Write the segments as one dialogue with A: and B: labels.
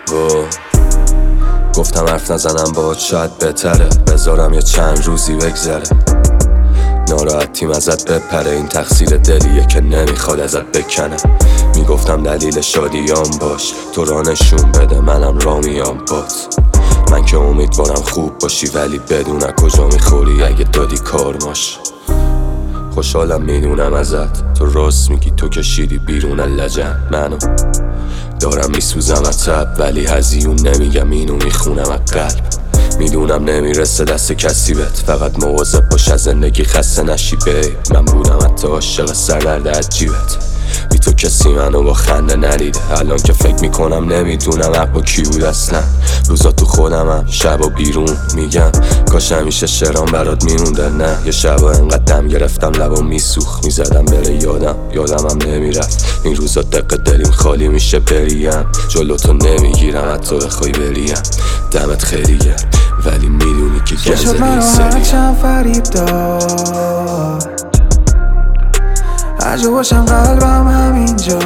A: گفتم حرف نزنم باهات شاید بهتره، بذارم یه چند روزی بگذره. ناراحتیم ازت بپره، این تقصیر دلیه که نمیخواد ازت بکنه. میگفتم دلیل شادیام باش، تو را نشون بده منم را میام بات. من که امیدوارم خوب باشی ولی بدون کجا میخوری اگه دادی کارماش. خوشحالم میدونم ازت، تو راست میگی، تو کشیدی بیرون لجن. منو دارم میسوزم از تب ولی هزیون نمیگم، اینو میخونم از قلب. میدونم نمیرسه دست کسی بهت، فقط مواظب باش از زندگی خسته نشی بیب. من بودم حتی عاشق سردرد عجیبت، بی تو کسی منو با خنده ندیده. الان که فکر میکنم نمیدونم حق با کی بود اصلا. روزا تو خودمم، شبا بیرون میگم کاش همیشه شعرام برات میمونده. نه یه شبا انقدر دم گرفتم لبام میسوخت، میزدم بره یادمم نمیرفت. این روزا دق دلیم خالی میشه بریم، جلو تو نمیگیرم حتی بخوای بریم. دمت خیلی گرد ولی میدونی که گنزه نیست
B: هرچند فریب داد، هر جا باشم قلبم همینجا.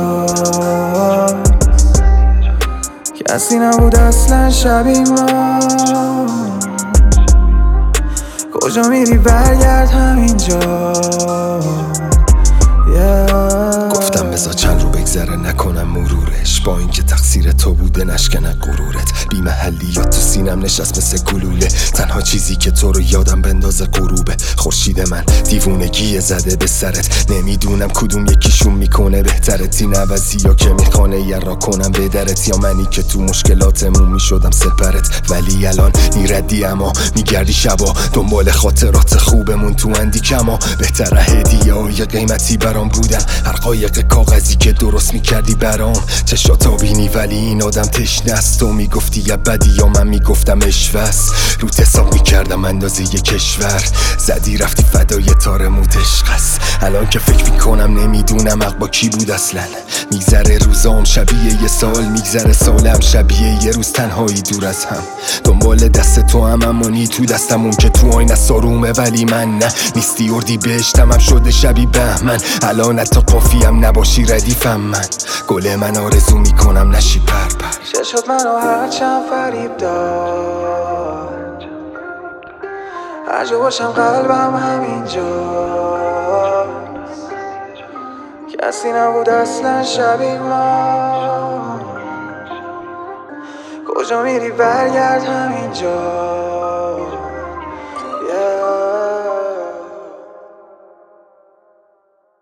B: کسی نبود اصلا شبیه ما. کجا میری برگرد همینجا.
C: گفتم بذار چند رو بگذره نکنم مرورش، با اینکه تقصیر تو بوده نشکنه غرورت. بی محلیات تو سینم نشست مثل گلوله، تنها چیزی که تو رو یادم بندازه غروبه. خورشید من دیوونگی زده به سرت، نمیدونم کدوم یکیشون میکنه بهترت. این عوضی یا که میخوانه یه را کنم به درت، یا منی که تو مشکلاتمون میشدم سپرت. ولی الان میردی اما میگردی شبا دنبال خاطرات خوبمون تو اندی کما. بهتره هدیه های قیمتی برام بودن، هر قایق کاغذی که درست میکردی برام. چشاتا بینی ولی این آدم تشنه است، تو میگفتی یه بدی یا من میگفتم اشوست. روت حساب میکردم اندازه یه کشور، زدی رفتی فدای تار موت عشق است. الان که فکر میکنم نمیدونم حق با کی بود اصلا. میگذره روزام شبیه یه سال، میگذره سالم شبیه یه روز تنهایی دور از هم. دنبال دست تو هم امانی تو دستم، اون که تو آینه سارومه ولی من نه. نیستی اردی بهشتم شده شبی بهمن، الان حتی قافیم نباشی ردیفم. من گل من آرزو میکنم نشی پر.
B: چشات منو هرچند فریب داد، هر جا باشم قلبم همینجا. کسی نبود اصلا شبیه ما. کجا میری برگرد همینجا.